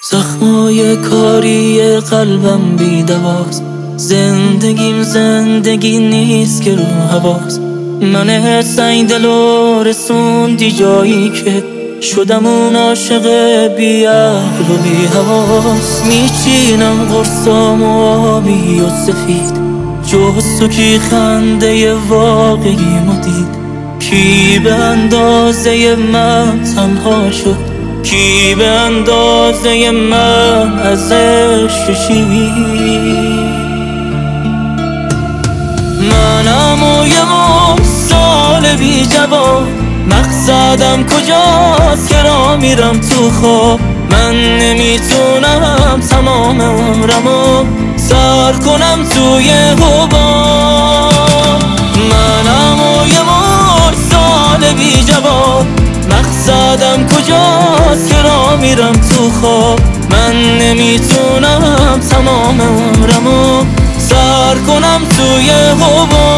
زخمای کاری قلبم بی دواست، زندگی نیست که رو هواست. من سنگدل و رسوندی جایی که شدم اون عاشق بی عقل و بی حواس. میچینم قرصام و آبی و سفید، جز تو کی خنده واقعی ما دید؟ کی به اندازه من تنها شد؟ کی به اندازه من ازش کشید؟ منم و یه سال بی جواب، مقصدم کجاست که را میرم تو خواب. من نمیتونم تمام عمرمو سر کنم توی حباب. منم و یه سال بی جواب، مقصدم کجاست که را میرم تو خواب. من نمیتونم تمام عمرمو سر کنم توی حباب.